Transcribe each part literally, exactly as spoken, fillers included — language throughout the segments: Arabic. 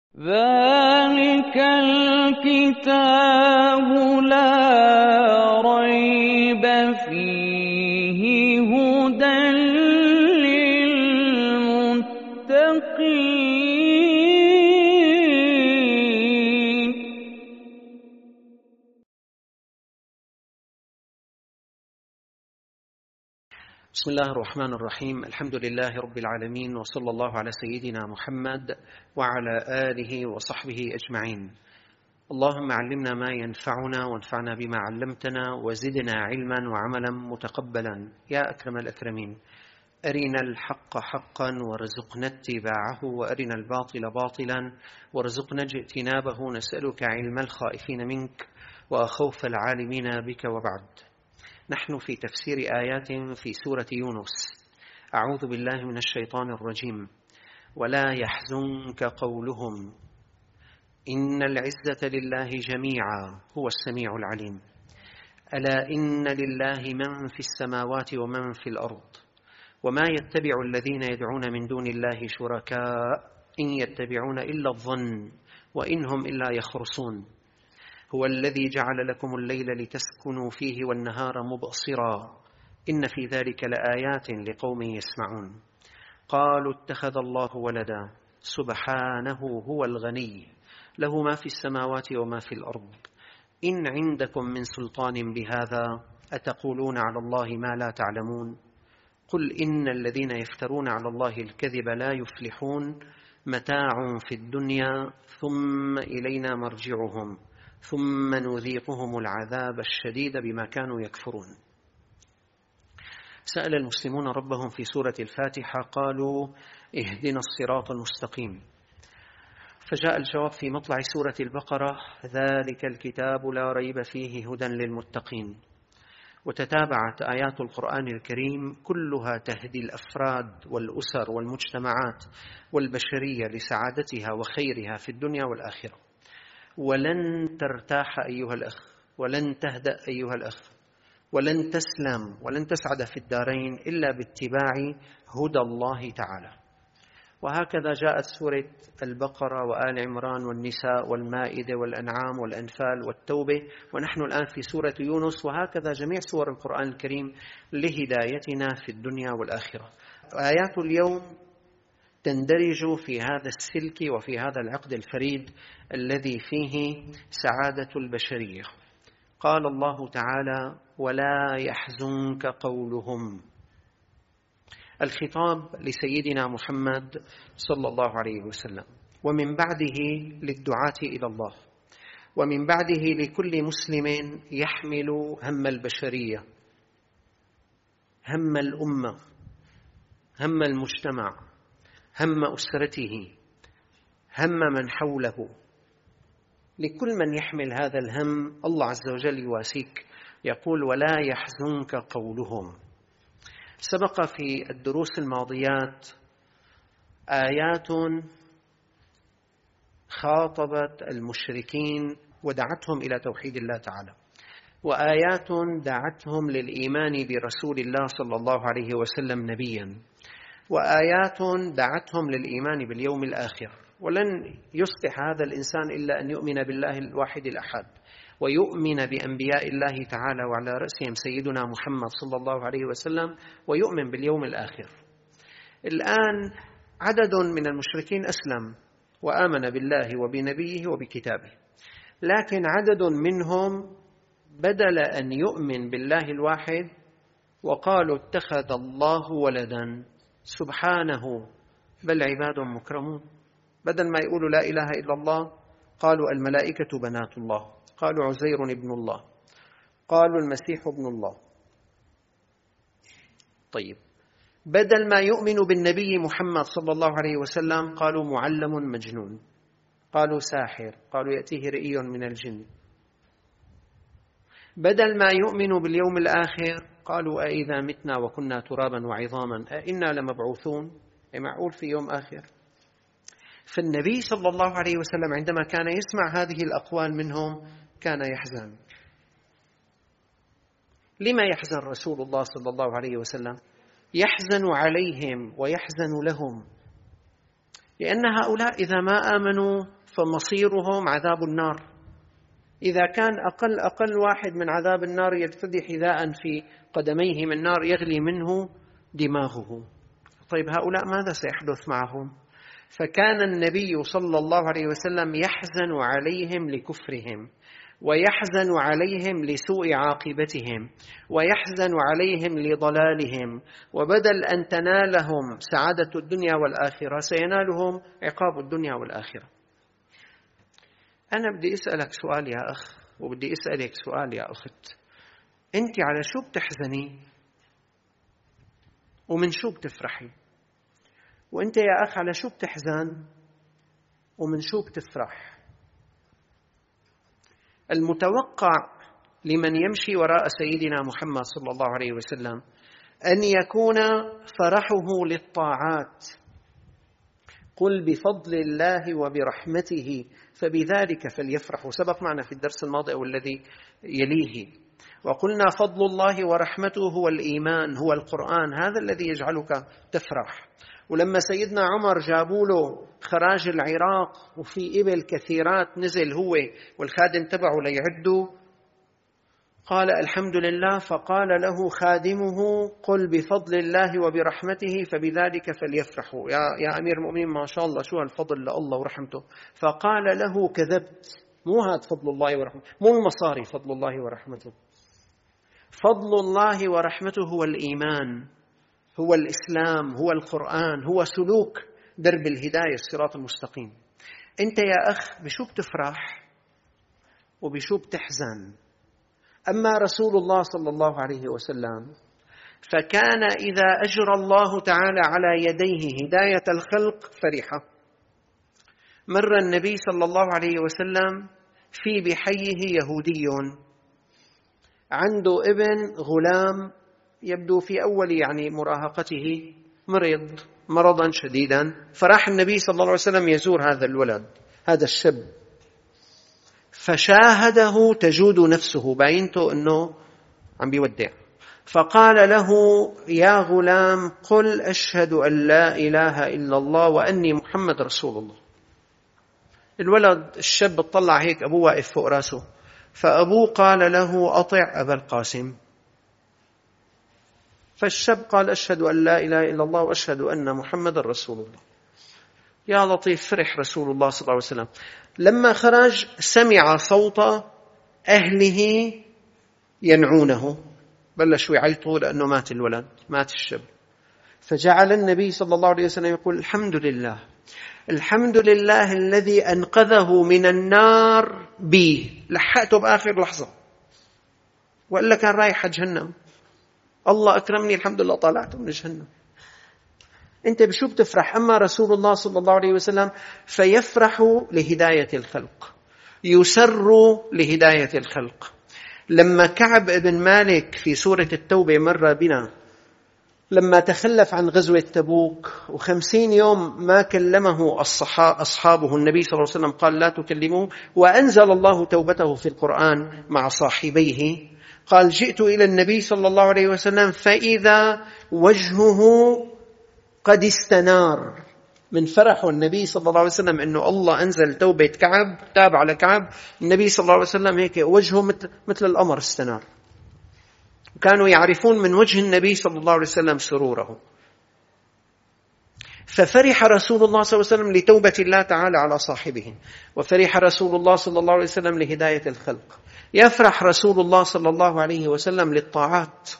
ذلك الكتاب لا ريب فيه هدى للمتقين. بسم الله الرحمن الرحيم. الحمد لله رب العالمين، وصلى الله على سيدنا محمد وعلى آله وصحبه أجمعين. اللهم علمنا ما ينفعنا وانفعنا بما علمتنا وزدنا علما وعملا متقبلا يا أكرم الأكرمين. أرنا الحق حقا وارزقنا اتباعه، وأرنا الباطل باطلا وارزقنا اجتنابه. نسألك علم الخائفين منك وخوف العالمين بك. وبعد، نحن في تفسير آيات في سورة يونس. أعوذ بالله من الشيطان الرجيم. ولا يحزنك قولهم إن العزة لله جميعا هو السميع العليم. ألا إن لله من في السماوات ومن في الأرض وما يتبع الذين يدعون من دون الله شركاء إن يتبعون إلا الظن وإن هم إلا يخرصون. هو الذي جعل لكم الليل لتسكنوا فيه والنهار مبصرا إن في ذلك لآيات لقوم يسمعون. قالوا اتخذ الله ولدا سبحانه هو الغني له ما في السماوات وما في الأرض إن عندكم من سلطان بهذا أتقولون على الله ما لا تعلمون. قل إن الذين يفترون على الله الكذب لا يفلحون. متاع في الدنيا ثم إلينا مرجعهم ثم نذيقهم العذاب الشديد بما كانوا يكفرون. سأل المسلمون ربهم في سورة الفاتحة قالوا اهدنا الصراط المستقيم، فجاء الجواب في مطلع سورة البقرة ذلك الكتاب لا ريب فيه هدى للمتقين. وتتابعت آيات القرآن الكريم كلها تهدي الأفراد والأسر والمجتمعات والبشرية لسعادتها وخيرها في الدنيا والآخرة. ولن ترتاح أيها الأخ، ولن تهدأ أيها الأخ، ولن تسلم ولن تسعد في الدارين إلا باتباع هدى الله تعالى. وهكذا جاءت سورة البقرة وآل عمران والنساء والمائدة والأنعام والأنفال والتوبة، ونحن الآن في سورة يونس. وهكذا جميع سور القرآن الكريم لهدايتنا في الدنيا والآخرة. آيات اليوم تندرج في هذا السلك وفي هذا العقد الفريد الذي فيه سعادة البشرية. قال الله تعالى ولا يحزنك قولهم. الخطاب لسيدنا محمد صلى الله عليه وسلم، ومن بعده للدعاة إلى الله، ومن بعده لكل مسلم يحمل هم البشرية، هم الأمة، هم المجتمع، هم أسرته، هم من حوله. لكل من يحمل هذا الهم الله عز وجل يواسيك، يقول ولا يحزنك قولهم. سبق في الدروس الماضيات آيات خاطبت المشركين ودعتهم إلى توحيد الله تعالى، وآيات دعتهم للإيمان برسول الله صلى الله عليه وسلم نبيا، وآيات دعتهم للإيمان باليوم الآخر. ولن يصلح هذا الإنسان إلا أن يؤمن بالله الواحد الأحد، ويؤمن بأنبياء الله تعالى وعلى رأسهم سيدنا محمد صلى الله عليه وسلم، ويؤمن باليوم الآخر. الآن عدد من المشركين أسلم وآمن بالله وبنبيه وبكتابه، لكن عدد منهم بدل أن يؤمن بالله الواحد وقالوا اتخذ الله ولدا سبحانه بل عباد مكرمون. بدل ما يقولوا لا إله إلا الله قالوا الملائكة بنات الله، قالوا عزير ابن الله، قالوا المسيح ابن الله. طيب، بدل ما يؤمنوا بالنبي محمد صلى الله عليه وسلم قالوا معلم مجنون، قالوا ساحر، قالوا يأتيه رئي من الجن. بدل ما يؤمنوا باليوم الآخر قالوا أئذا متنا وكنا ترابا وعظاما أئنا لمبعوثون؟ معقول في يوم آخر؟ فالنبي صلى الله عليه وسلم عندما كان يسمع هذه الأقوال منهم كان يحزن. لما يحزن رسول الله صلى الله عليه وسلم؟ يحزن عليهم ويحزن لهم، لأن هؤلاء إذا ما آمنوا فمصيرهم عذاب النار. إذا كان أقل أقل واحد من عذاب النار يرتدي حذاء في قدميه من نار يغلي منه دماغه. طيب هؤلاء ماذا سيحدث معهم؟ فكان النبي صلى الله عليه وسلم يحزن عليهم لكفرهم، ويحزن عليهم لسوء عاقبتهم، ويحزن عليهم لضلالهم، وبدل أن تنالهم سعادة الدنيا والآخرة سينالهم عقاب الدنيا والآخرة. أنا بدي أسألك سؤال يا أخ، وبدي أسألك سؤال يا أخت، أنت على شو بتحزني ومن شو بتفرحي؟ وأنت يا أخ على شو بتحزن ومن شو بتفرح؟ المتوقع لمن يمشي وراء سيدنا محمد صلى الله عليه وسلم أن يكون فرحه للطاعات. قل بفضل الله وبرحمته فبذلك فليفرحوا، سبق معنا في الدرس الماضي والذي يليه، وقلنا فضل الله ورحمته هو الإيمان، هو القرآن، هذا الذي يجعلك تفرح. ولما سيدنا عمر جابوا له خراج العراق وفي إبل كثيرات، نزل هو والخادم تبعه ليعدوا، قال الحمد لله، فقال له خادمه قل بفضل الله وبرحمته فبذلك فليفرحوا. يا, يا أمير المؤمنين ما شاء الله شو هالفضل لله ورحمته. فقال له كذبت، مو هذا فضل الله ورحمته، مو المصاري فضل الله ورحمته. فضل الله ورحمته هو الإيمان، هو الإسلام، هو القرآن، هو سلوك درب الهداية الصراط المستقيم. أنت يا أخ بشو بتفرح وبشو بتحزن؟ أما رسول الله صلى الله عليه وسلم فكان إذا أجرى الله تعالى على يديه هداية الخلق فرحة. مر النبي صلى الله عليه وسلم في بحيه يهودي عنده ابن غلام يبدو في أول يعني مراهقته مريض مرضا شديدا، فراح النبي صلى الله عليه وسلم يزور هذا الولد هذا الشاب، فشاهده تجود نفسه، باينته أنه عم بيودع، فقال له يا غلام قل أشهد أن لا إله إلا الله وأني محمد رسول الله. الولد الشاب اطلع هيك، أبوه واقف فوق راسه، فأبوه قال له أطع أبا القاسم. فالشاب قال أشهد أن لا إله إلا الله وأشهد أن محمد رسول الله. يا لطيف، فرح رسول الله صلى الله عليه وسلم لما خرج، سمع صوت أهله ينعونه، بلشوا يعيطوا لأنه مات الولد، مات الشاب. فجعل النبي صلى الله عليه وسلم يقول الحمد لله، الحمد لله الذي أنقذه من النار بي، لحقته بآخر لحظة، وإلا كان رايح جهنم، الله أكرمني الحمد لله طلعته من جهنم. أنت بشو بتفرح؟ أما رسول الله صلى الله عليه وسلم فيفرح لهداية الخلق، يسر لهداية الخلق. لما كعب بن مالك في سورة التوبة مر بنا، لما تخلف عن غزوة تبوك وخمسين يوم ما كلمه أصحابه النبي صلى الله عليه وسلم قال لا تكلموه، وأنزل الله توبته في القرآن مع صاحبيه، قال جئت إلى النبي صلى الله عليه وسلم فإذا وجهه قد استنار، من فرح النبي صلى الله عليه وسلم أنه الله أنزل توبة كعب، تاب على كعب، النبي صلى الله عليه وسلم هيك وجهه مثل, مثل القمر استنار، كانوا يعرفون من وجه النبي صلى الله عليه وسلم سروره. ففرح رسول الله صلى الله عليه وسلم لتوبة الله تعالى على صاحبه، وفرح رسول الله صلى الله عليه وسلم لهداية الخلق. يفرح رسول الله صلى الله عليه وسلم للطاعات،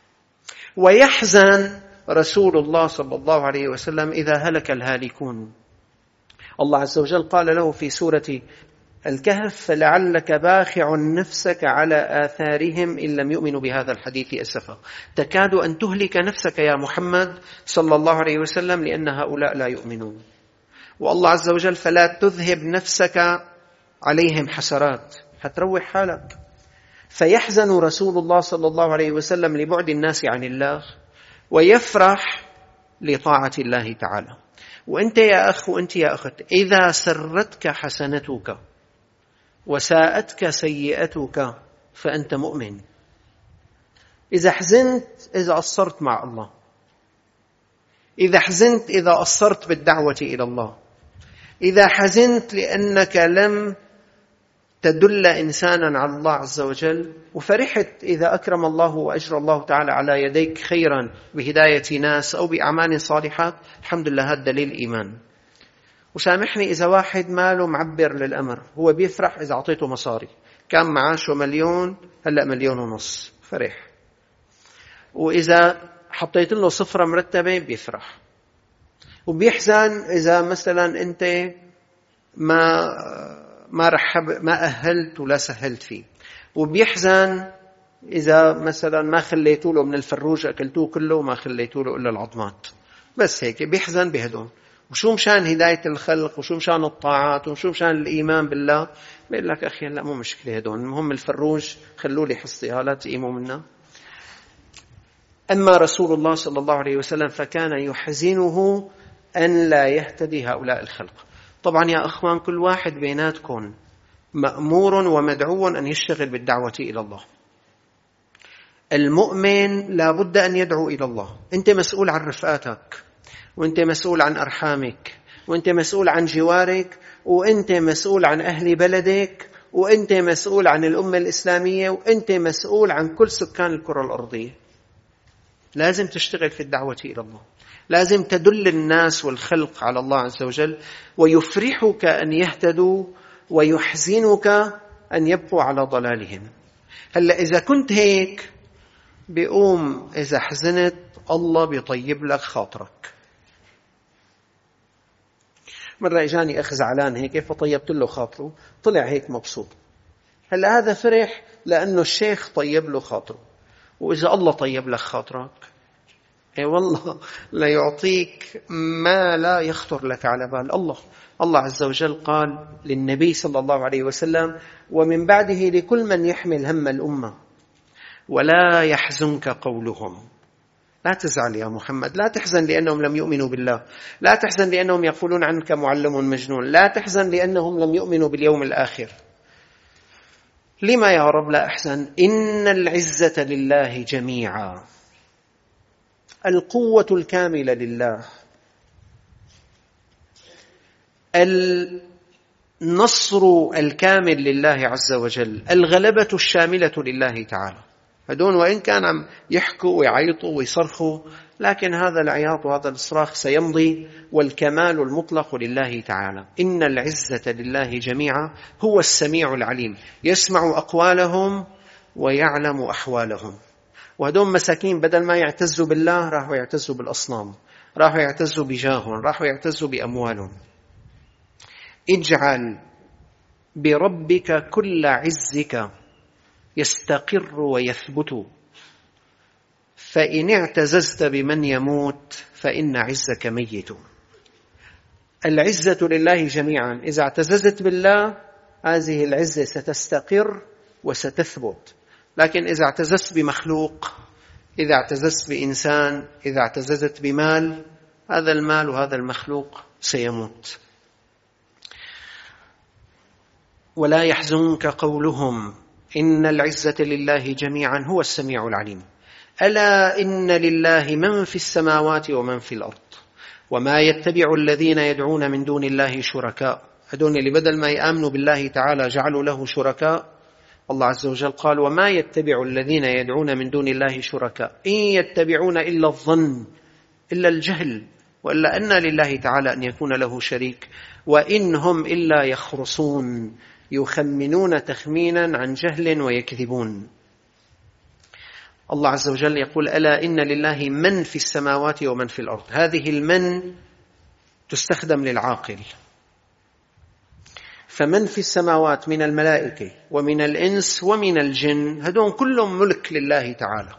ويحزن رسول الله صلى الله عليه وسلم إذا هلك الهالكون. الله عز وجل قال له في سورة الكهف فلعلك باخع نفسك على آثارهم إن لم يؤمنوا بهذا الحديث أسفا، تكاد أن تهلك نفسك يا محمد صلى الله عليه وسلم لأن هؤلاء لا يؤمنون. والله عز وجل فلا تذهب نفسك عليهم حسرات، هتروح حالك. فيحزن رسول الله صلى الله عليه وسلم لبعد الناس عن الله، ويفرح لطاعة الله تعالى. وأنت يا أخ وأنت يا أخت، إذا سرتك حسنتك وساءتك سيئتك فأنت مؤمن. إذا حزنت إذا قصرت مع الله، إذا حزنت إذا قصرت بالدعوة إلى الله، إذا حزنت لأنك لم تدل إنسانا على الله عز وجل، وفرحت إذا أكرم الله وأجرى الله تعالى على يديك خيرا بهداية ناس أو بأعمال صالحات، الحمد لله، هذا دليل إيمان. وسامحني إذا واحد ماله معبر للأمر، هو بيفرح إذا أعطيته مصاري، كان معاشه مليون هلأ مليون ونص، فرح. وإذا حطيت له صفرة مرتبة بيفرح. وبيحزن إذا مثلا أنت ما ما رحب ما أهلت ولا سهلت فيه. وبيحزن إذا مثلا ما خليتوا له من الفروج أكلتوه كله وما خليتوا له إلا العظمات، بس هيك بيحزن بهدون. وشو مشان هداية الخلق، وشو مشان الطاعات، وشو مشان الإيمان بالله، بيقول لك أخي لا مو مشكلة هدون، المهم الفروج خلوا لي حصتها لا تقيموا منها. أما رسول الله صلى الله عليه وسلم فكان يحزنه أن لا يهتدي هؤلاء الخلق. طبعا يا أخوان، كل واحد بيناتكم مأمور ومدعو أن يشتغل بالدعوة إلى الله. المؤمن لا بد أن يدعو إلى الله. أنت مسؤول عن رفقاتك، وأنت مسؤول عن أرحامك، وأنت مسؤول عن جوارك، وأنت مسؤول عن أهل بلدك، وأنت مسؤول عن الأمة الإسلامية، وأنت مسؤول عن كل سكان الكرة الأرضية. لازم تشتغل في الدعوة إلى الله، لازم تدل الناس والخلق على الله عز وجل، ويفرحك أن يهتدوا ويحزنك أن يبقوا على ضلالهم. هلأ إذا كنت هيك بيقوم إذا حزنت الله بيطيب لك خاطرك. مرة إجاني أخ زعلان هيك فطيبت له خاطره، طلع هيك مبسوط. هلأ هذا فرح لأنه الشيخ طيب له خاطره. وإذا الله طيب لك خاطرك، اي والله لا يعطيك ما لا يخطر لك على بال. الله الله عز وجل قال للنبي صلى الله عليه وسلم: ومن بعده لكل من يحمل هم الأمة ولا يحزنك قولهم. لا تزعل يا محمد، لا تحزن لأنهم لم يؤمنوا بالله، لا تحزن لأنهم يقولون عنك معلم مجنون، لا تحزن لأنهم لم يؤمنوا باليوم الآخر. لما يا رب لا أحزن؟ إن العزة لله جميعا، القوة الكاملة لله، النصر الكامل لله عز وجل، الغلبة الشاملة لله تعالى. هدون وإن كان عم يحكوا ويعيطوا ويصرخوا، لكن هذا العياط وهذا الصراخ سيمضي، والكمال المطلق لله تعالى. إن العزة لله جميعا، هو السميع العليم، يسمع أقوالهم ويعلم أحوالهم. وهدول مساكين بدل ما يعتزوا بالله راحوا يعتزوا بالأصنام، راحوا يعتزوا بجاههم، راحوا يعتزوا بأموالهم. اجعل بربك كل عزك يستقر ويثبت، فإن اعتززت بمن يموت فإن عزك ميت. العزة لله جميعا، إذا اعتززت بالله هذه العزة ستستقر وستثبت. لكن إذا اعتززت بمخلوق، إذا اعتززت بإنسان، إذا اعتززت بمال، هذا المال وهذا المخلوق سيموت. ولا يحزنك قولهم إن العزة لله جميعا هو السميع العليم. ألا إن لله من في السماوات ومن في الأرض وما يتبع الذين يدعون من دون الله شركاء. هدول اللي بدل ما يآمنوا بالله تعالى جعلوا له شركاء. الله عز وجل قال: وما يتبع الذين يدعون من دون الله شركاء إن يتبعون إلا الظن، إلا الجهل، وإلا أن لله تعالى أن يكون له شريك، وإن هم إلا يخرصون، يخمنون تخمينا عن جهل ويكذبون. الله عز وجل يقول: ألا إن لله من في السماوات ومن في الأرض. هذه المن تستخدم للعاقل، فمن في السماوات من الملائكة ومن الإنس ومن الجن، هدون كلهم ملك لله تعالى.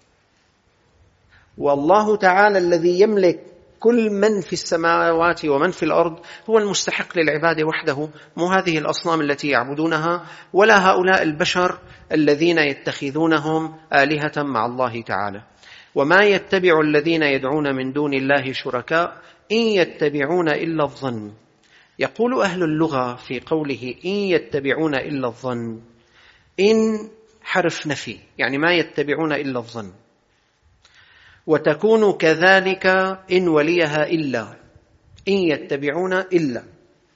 والله تعالى الذي يملك كل من في السماوات ومن في الأرض هو المستحق للعبادة وحده، مو هذه الأصنام التي يعبدونها، ولا هؤلاء البشر الذين يتخذونهم آلهة مع الله تعالى. وما يتبع الذين يدعون من دون الله شركاء إن يتبعون إلا الظن. يقول أهل اللغة في قوله إن يتبعون إلا الظن، إن حرف نفي، يعني ما يتبعون إلا الظن، وتكون كذلك إن وليها إلا، إن يتبعون إلا،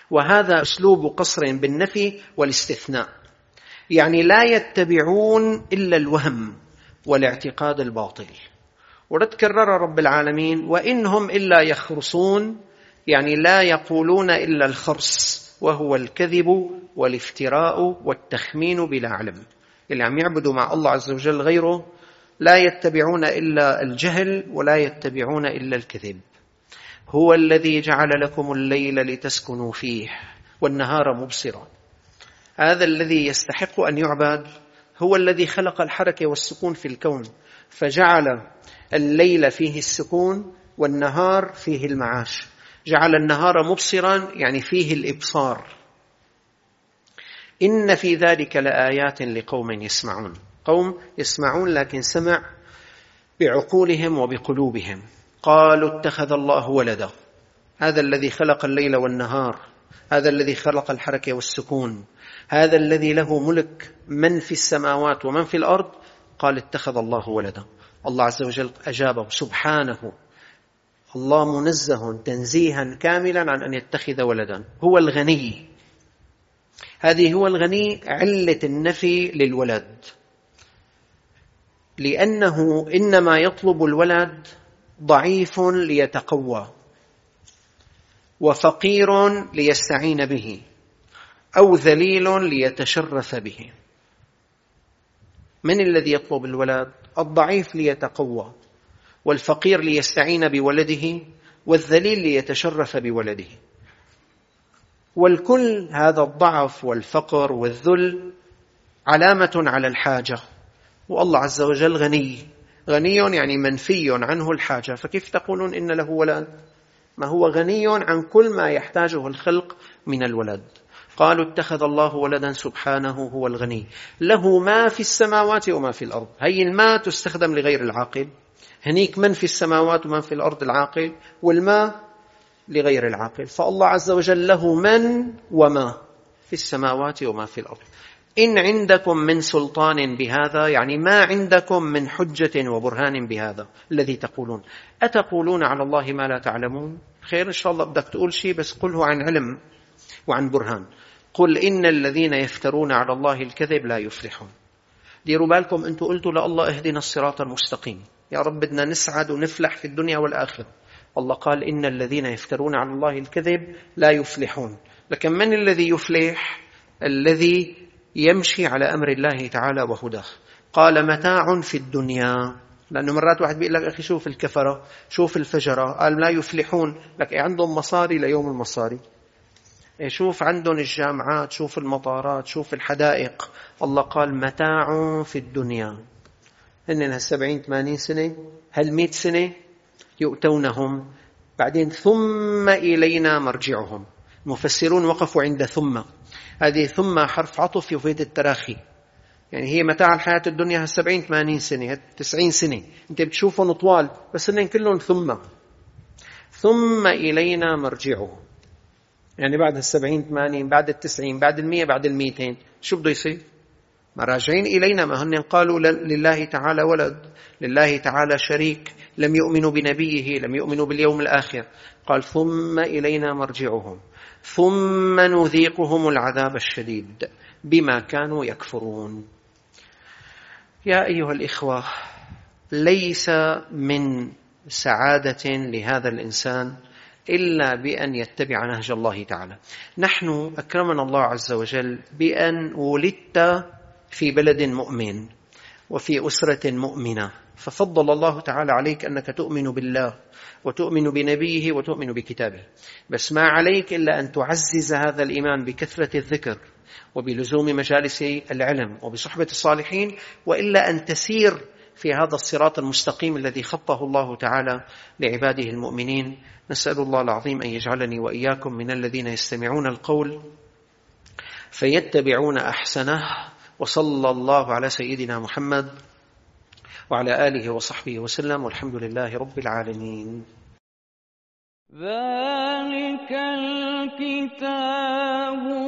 وهذا أسلوب قصر بالنفي والاستثناء، يعني لا يتبعون إلا الوهم والاعتقاد الباطل. وتكرر رب العالمين وإنهم إلا يخرصون، يعني لا يقولون إلا الخرص، وهو الكذب والافتراء والتخمين بلا علم. اللي عم يعبدوا مع الله عز وجل غيره لا يتبعون إلا الجهل ولا يتبعون إلا الكذب. هو الذي جعل لكم الليل لتسكنوا فيه والنهار مبصرا. هذا الذي يستحق أن يعبد، هو الذي خلق الحركة والسكون في الكون، فجعل الليل فيه السكون والنهار فيه المعاش. جعل النهار مبصرا يعني فيه الإبصار. إن في ذلك لآيات لقوم يسمعون. قوم يسمعون لكن سمع بعقولهم وبقلوبهم. قالوا اتخذ الله ولدا. هذا الذي خلق الليل والنهار، هذا الذي خلق الحركة والسكون، هذا الذي له ملك من في السماوات ومن في الأرض، قال اتخذ الله ولدا. الله عز وجل أجابه سبحانه، الله منزه تنزيها كاملا عن أن يتخذ ولدا، هو الغني. هذه هو الغني علة النفي للولد، لأنه إنما يطلب الولد ضعيف ليتقوى، وفقير ليستعين به، أو ذليل ليتشرف به. من الذي يطلب الولد؟ الضعيف ليتقوى، والفقير ليستعين بولده، والذليل ليتشرف بولده. والكل هذا الضعف والفقر والذل علامة على الحاجة، والله عز وجل غني. غني يعني منفي عنه الحاجة، فكيف تقولون إن له ولد؟ ما هو غني عن كل ما يحتاجه الخلق من الولد. قالوا اتخذ الله ولدا سبحانه هو الغني، له ما في السماوات وما في الأرض. هي الماء تستخدم لغير العاقل، هنيك من في السماوات ومن في الأرض العاقل، والماء لغير العاقل. فالله عز وجل له من وما في السماوات وما في الأرض. إن عندكم من سلطان بهذا، يعني ما عندكم من حجة وبرهان بهذا الذي تقولون. أتقولون على الله ما لا تعلمون؟ خير إن شاء الله بدك تقول شيء، بس قله عن علم وعن برهان. قل إن الذين يفترون على الله الكذب لا يفلحون. ديروا بالكم، أنتم قلتوا لله اهدنا الصراط المستقيم، يا رب بدنا نسعد ونفلح في الدنيا والآخرة. الله قال إن الذين يفترون على الله الكذب لا يفلحون. لكن من الذي يفلح؟ الذي يمشي على أمر الله تعالى وهداه. قال متاع في الدنيا، لأنه مرات واحد بيقول لك أخي شوف الكفرة، شوف الفجرة، قال لا يفلحون، لك عندهم مصاري ليوم المصاري. شوف عندهم الجامعات، شوف المطارات، شوف الحدائق. الله قال متاع في الدنيا. هن هالسبعين ثمانين سنة، هالمئة سنة يؤتونهم، بعدين ثم إلينا مرجعهم. المفسرون وقفوا عند ثم. هذه ثم حرف عطف يفيد التراخي، يعني هي متاع الحياة الدنيا هالسبعين ثمانين سنة، هالتسعين سنة انت بتشوفهم طوال، بس هن كلهم ثم ثم إلينا مرجعهم. يعني بعد السبعين ثمانين، بعد التسعين، بعد المية، بعد الميتين، شو بده يصير؟ مراجعين إلينا. ما هن قالوا لله تعالى ولد، لله تعالى شريك، لم يؤمنوا بنبيه، لم يؤمنوا باليوم الآخر. قال ثم إلينا مرجعهم ثم نذيقهم العذاب الشديد بما كانوا يكفرون. يا أيها الإخوة، ليس من سعادة لهذا الإنسان إلا بأن يتبع نهج الله تعالى. نحن أكرمنا الله عز وجل بأن ولدت في بلد مؤمن وفي أسرة مؤمنة، ففضل الله تعالى عليك أنك تؤمن بالله وتؤمن بنبيه وتؤمن بكتابه. بس ما عليك إلا أن تعزز هذا الإيمان بكثرة الذكر وبلزوم مجالس العلم وبصحبة الصالحين، وإلا أن تسير في هذا الصراط المستقيم الذي خطه الله تعالى لعباده المؤمنين. نسأل الله العظيم أن يجعلني وإياكم من الذين يستمعون القول فيتبعون أحسنه. وصلى الله على سيدنا محمد وعلى آله وصحبه وسلم، والحمد لله رب العالمين. ذلك الكتاب